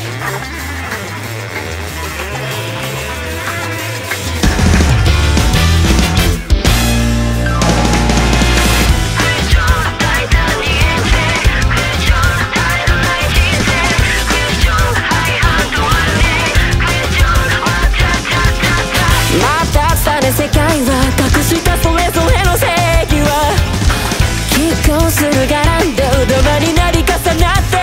世界は隠したそれぞれの正義は拮抗するがらんでうどまになり重なって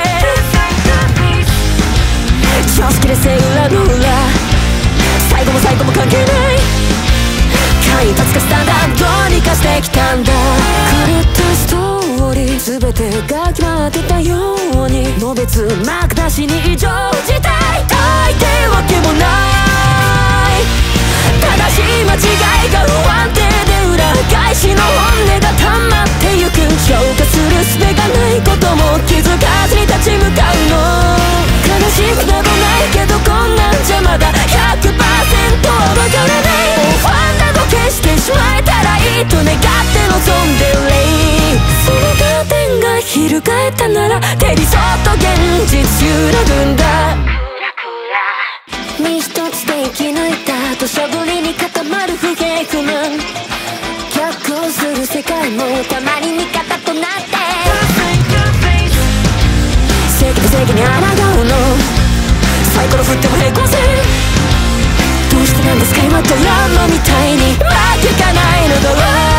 常識でせ裏の裏最後も最後も関係ない間一髪かスタンダードにかしてきたんだ狂ったストーリー全てが決まってたようにのべつ幕なしに異常事態大抵わけもない正しい間違いが不安定で裏返しの本音が溜まってゆく消化する術がないことも気づかずに立ち向かうの悲しくなどないけどこんなんじゃまだ 100% はわからないもうファンなど消してしまえたらいいと願って望んでるそのカーテンが翻ったなら手にそっと現実揺らぐんだ身一つで生き抜いた土砂降りに固まる不平不満逆行する世界もたまに味方となって正義と正義に抗うのサイコロ振っても平行線どうしてなんですか今ドラマみたいに負けがないのだろう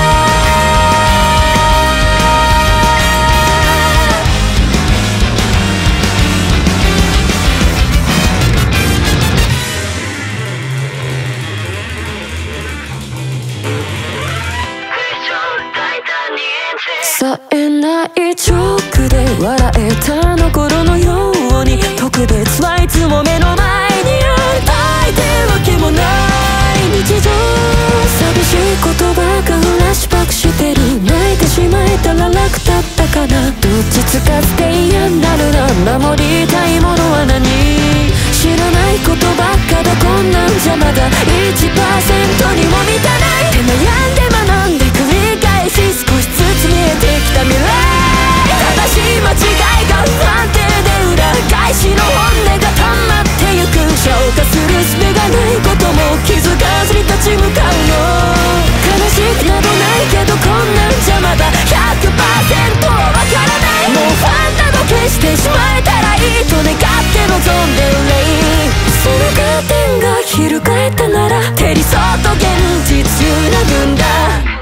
冴えないチョークで笑えたあの頃のように特別はいつも目の前にある大抵わけもない日常寂しい言葉がフラッシュバックしてる泣いてしまえたら楽だったかなどっちつかずで嫌になるな守りたいものは何知らないことばっかだこんなんじゃまだ 1% にも満たないって悩んで学んで繰り返し少しずつ見えてきた未来正しい間違いが不安定で裏返しの本音が溜まってゆく消化する術がないことも気づかずに立ち向かうの悲しくなどないけどこんなんじゃまだ 100% はわからないもうファンなど消してしまえたらいいと願って望んでるそのカーテンが翻ったなら手にそっと現実揺らぐんだ